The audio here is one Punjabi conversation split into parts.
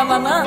ਮਾਮਾ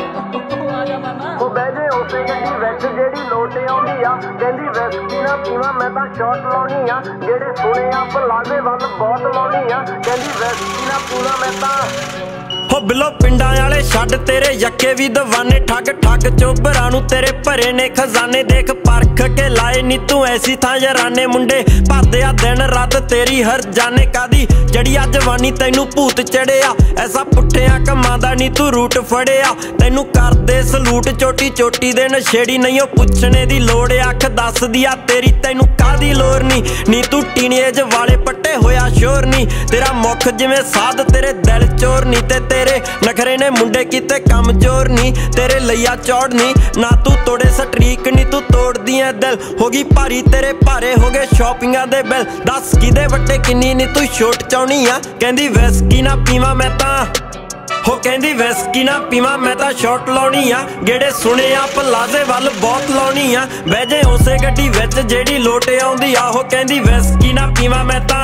ਉਹ ਬਹਿ ਜੇ ਉਸੇ ਗੱਡੀ ਵਿੱਚ ਜਿਹੜੀ ਲੋਟ ਆਉਂਦੀ ਆ ਕਹਿੰਦੀ ਵਿਸਕੀ ਨਾ ਪੀਵਾਂ ਮੈਂ ਤਾਂ ਸ਼ਾਟ ਲਾਉਣੀ ਆ ਜਿਹੜੇ ਸੁਣੇ ਆ ਪਲਾਜ਼ੇ ਵੱਲ ਬਹੁਤ ਲਾਉਣੀ ਆ ਕਹਿੰਦੀ ਵਿਸਕੀ ਨਾ ਪੀਵਾਂ ਮੈਂ ਤਾਂ ਹੋ ਬਿੱਲੋ ਪਿੰਡਾਂ ਵਾਲੇ ਛੱਡ ਤੇਰੇ ਯੱਕੇ ਵੀ ਦਵਾਨੇ ਠੱਗ ਠੱਗ ਚੋਬਰਾਂ ਨੂੰ ਤੇਰੇ ਭਰੇ ਨੇ ਖਜ਼ਾਨੇ ਦੇਖ ਪਰਖ ਕੇ ਲਾਏ ਨੀ ਤੂੰ ਐਸੀ ਥਾਂ ਯਾਰਾਨੇ ਮੁੰਡੇ ਭਰਦੇ ਆ ਦਿਨ ਰਾਤ ਤੇਰੀ ਹਰ ਜਾਣੇ ਕਾਦੀ ਜੜੀ ਆ ਜਵਾਨੀ ਤੈਨੂੰ ਭੂਤ ਚੜਿਆ ਐਸਾ ਪੁੱਠਿਆਂ ਕੰਮਾਂ ਦਾ ਨੀ ਤੂੰ ਰੂਟ ਫੜਿਆ ਤੈਨੂੰ ਕਰਦੇ ਸਲੂਟ ਚੋਟੀ ਚੋਟੀ ਦੇ ਨਸ਼ੇੜੀ ਨਹੀਂ ਉਹ ਪੁੱਛਣੇ ਦੀ ਲੋੜ ਅੱਖ ਦੱਸਦੀ ਆ ਤੇਰੀ ਤੈਨੂੰ ਕਾਹਦੀ ਲੋੜ ਨੀ ਤੂੰ ਟੀਨੇਜ ਵਾਲੇ ਪੱਟੇ ਹੋਇਆ ਸ਼ੋਰ ਨੀ ਤੇਰਾ ਮੁੱਖ ਜਿਵੇਂ ਸਾਧ ਤੇਰੇ ਦਿਲ ਚੋਰ ਨੀ ਤੇ ਤੇਰੇ ਨਖਰੇ ਨੇ ਮੁੰਡੇ ਕੀਤੇ ਕਮਜ਼ੋਰ ਨੀ ਤੇਰੇ ਲਈਆ ਚੌੜ ਨੀ ਨਾ ਤੂੰ ਤੋੜੇ ਸਟਰੀਕ ਨੀ ਤੂੰ ਤੋੜਦੀ ਐ ਦਿਲ ਹੋ ਗਈ ਭਾਰੀ ਤੇਰੇ ਭਾਰੇ ਹੋ ਗਏ ਸ਼ਾਪਿੰਗਾਂ ਦੇ ਬਿੱਲ ਦੱਸ ਕਿਦੇ ਵੱਟੇ ਕਿੰਨੀ ਨੀ ਤੂੰ ਛੋਟ ਚਾਉਣੀ ਆ ਕਹਿੰਦੀ ਵਿਸਕੀ ਨਾ ਪੀਵਾਂ ਮੈਂ ਤਾਂ ਹੋ ਕਹਿੰਦੀ ਵਿਸਕੀ ਨਾ ਪੀਵਾਂ ਮੈਂ ਤਾਂ ਸ਼ਾਟ ਲਾਉਣੀ ਆ ਜਿਹੜੇ ਸੁਣੇ ਆ ਪਲਾਜ਼ੇ ਵੱਲ ਬਹੁਤ ਲਾਉਣੀ ਆ ਬਹਿ ਜੇ ਉਸੇ ਗੱਡੀ ਵਿੱਚ ਜਿਹੜੀ ਲੋਟ ਆਉਂਦੀ ਆ ਉਹ ਕਹਿੰਦੀ ਵਿਸਕੀ ਨਾ ਪੀਵਾਂ ਮੈਂ ਤਾਂ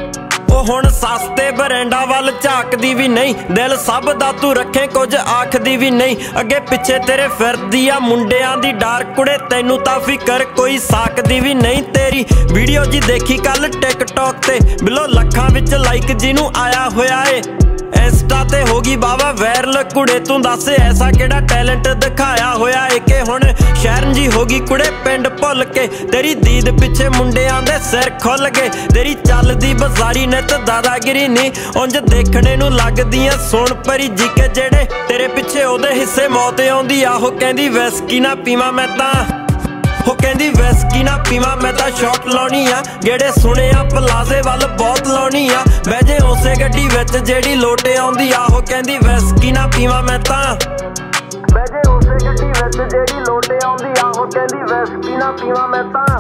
ਉਹ ਹੁਣ ਸਸਤੇ ਬਰੈਂਡਾਂ ਵੱਲ ਝਾਕਦੀ ਵੀ ਨਹੀਂ ਦਿਲ ਸਭ ਦਾ ਤੂੰ ਰੱਖੇ ਕੁਝ ਆਖਦੀ ਵੀ ਨਹੀਂ ਅੱਗੇ ਪਿੱਛੇ ਤੇਰੇ ਫਿਰਦੀ ਆ ਮੁੰਡਿਆਂ ਦੀ ਡਾਰ ਕੁੜੇ ਤੈਨੂੰ ਤਾਂ ਫਿਕਰ ਕੋਈ ਸਾਕਦੀ ਵੀ ਨਹੀਂ ਤੇਰੀ ਵੀਡੀਓ ਜੀ ਦੇਖੀ ਕੱਲ ਟਿਕਟੌਕ ਤੇ ਬਿਲੋ ਲੱਖਾਂ ਵਿੱਚ ਲਾਈਕ ਜਿਹਨੂੰ ਆਇਆ ਹੋਇਆ ਏ ਇੰਸਟਾ ਤੇ ਹੋ ਗਈ ਬਾਵਾ ਵਾਇਰਲ ਕੁੜੇ ਤੂੰ ਦੱਸ ਐਸਾ ਕਿਹੜਾ ਟੈਲੈਂਟ ਦਿਖਾਇਆ ਹੋਇਆ ਏ ਕਿ ਹੁਣ ਸ਼ਹਿਰਨ ਜੀ ਹੋ ਗਈ ਕੁੜੇ ਪਿੰਡ ਭੁੱਲ ਕੇ ਤੇਰੀ ਦੀਦ ਪਿੱਛੇ ਮੁੰਡਿਆਂ ਦੇ ਸਿਰ ਖੁੱਲ ਗਏ ਤੇਰੀ ਚੱਲਦੀ ਬਜ਼ਾਰੀ ਨਿੱਤ ਦਾਦਾਗਿਰੀ ਨੀ ਉਂਝ ਦੇਖਣੇ ਨੂੰ ਲੱਗਦੀਆਂ ਸੋਣ ਪਰੀ ਜੀ ਕੇ ਜਿਹੜੇ ਤੇਰੇ ਪਿੱਛੇ ਉਹਦੇ ਹਿੱਸੇ ਮੌਤ ਆਉਂਦੀ ਆ ਉਹ ਕਹਿੰਦੀ ਵਿਸਕੀ ਨਾ ਪੀਵਾਂ ਮੈਂ ਤਾਂ ਹੋ ਕਹਿੰਦੀ ਵਿਸਕੀ ਨਾ ਪੀਵਾਂ ਮੈਂ ਤਾਂ ਸ਼ਾਟ ਲਾਉਣੀ ਆ ਜਿਹੜੇ ਸੁਣੇ ਆ ਪਲਾਜ਼ੇ ਵੱਲ ਬਹੁਤ ਲਾਉਣੀ ਆ ਬਹਿ ਜੇ ਉਸੇ ਗੱਡੀ ਵਿੱਚ ਜਿਹੜੀ ਲੋਟ ਆਉਂਦੀ ਆ ਉਹ ਕਹਿੰਦੀ ਵਿਸਕੀ ਨਾ ਪੀਵਾਂ ਮੈਂ ਤਾਂ ਬਹਿ ਜੇ ਉਸੇ ਗੱਡੀ ਵਿੱਚ ਜਿਹੜੀ ਲੋਟ ਆਉਂਦੀ ਆ ਉਹ ਕਹਿੰਦੀ ਵਿਸਕੀ ਨਾ ਪੀਵਾਂ ਮੈਂ ਤਾਂ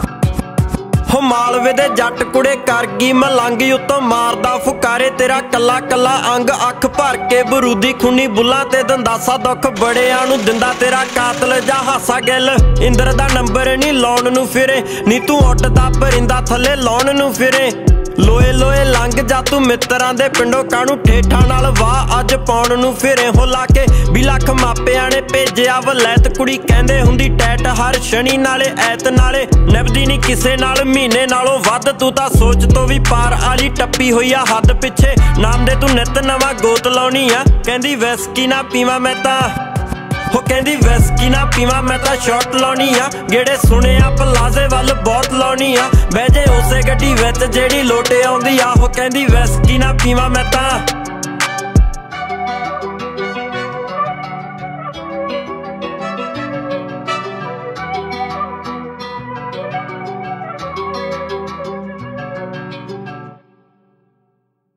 ਹੋ ਮਾਲਵੇ ਦੇ ਜੱਟ ਕੁੜੇ ਕਰ ਗਈ ਮਲੰਗੀ ਉੱਤੋਂ ਮਾਰਦਾ ਫੁਕਾਰੇ ਤੇਰਾ ਕੱਲਾ ਕੱਲਾ ਅੰਗ ਅੱਖ ਭਰ ਕੇ ਬਰੂਦੀ ਖੁੰਨੀ ਬੁੱਲਾਂ ਤੇ ਦੰਦਾਸਾ ਦੁੱਖ ਬੜਿਆਂ ਨੂੰ ਦਿੰਦਾ ਤੇਰਾ ਕਾਤਲ ਜਾਂ ਹਾਸਾ ਗਿੱਲ ਇੰਦਰ ਦਾ ਨੰਬਰ ਨੀ ਲਾਉਣ ਨੂੰ ਫਿਰੇ ਨੀ ਤੂੰ ਉੱਡਦਾ ਪਰਿੰਦਾ ਥੱਲੇ ਲਾਉਣ ਨੂੰ ਫਿਰੇ ਲੋਏ ਲੋਏ ਲੰਘ ਜਾ ਤੂੰ ਮਿੱਤਰਾਂ ਦੇ ਪਿੰਡੋਂ ਕਾਹਨੂੰ ਠੇਠਾਂ ਨਾਲ ਵਾਹ ਅੱਜ ਪਾਉਣ ਨੂੰ ਫਿਰੇ ਹੋ ਲਾ ਕੇ 20 ਲੱਖ ਮਾਪਿਆਂ ਨੇ ਭੇਜਿਆ ਵਲੈਤ ਕੁੜੀ ਕਹਿੰਦੇ ਹੁੰਦੀ ਟੈਟ ਹਰ ਸ਼ਨੀ ਨਾਲੇ ਐਤ ਨਾਲੇ ਨਿਭਦੀ ਨੀ ਕਿਸੇ ਨਾਲ ਮਹੀਨੇ ਨਾਲੋਂ ਵੱਧ ਤੂੰ ਤਾਂ ਸੋਚ ਤੋਂ ਵੀ ਪਾਰ ਆਲੀ ਟੱਪੀ ਹੋਈ ਆ ਹੱਦ ਪਿੱਛੇ ਨਾਮ ਦੇ ਤੂੰ ਨਿੱਤ ਨਵਾਂ ਗੋਤ ਲਾਉਣੀ ਆ ਕਹਿੰਦੀ ਵਿਸਕੀ ਨਾ ਪੀਵਾਂ ਮੈਂ ਤਾਂ ਹੋ ਕਹਿੰਦੀ ਵਿਸਕੀ ਨਾ ਪੀਵਾਂ ਮੈਂ ਤਾਂ ਸ਼ਾਟ ਲਾਉਣੀ ਆ ਜਿਹੜੇ ਸੁਣੇ ਆ ਪਲਾਜ਼ੇ ਵੱਲ ਬਹੁਤ ਲਾਉਣੀ ਆ ਬਹਿ ਜੇ ਉਸੇ ਗੱਡੀ ਵਿੱਚ ਜਿਹੜੀ ਲੋਟ ਆਉਂਦੀ ਆ ਉਹ ਕਹਿੰਦੀ ਵਿਸਕੀ ਨਾ ਪੀਵਾਂ ਮੈਂ ਤਾਂ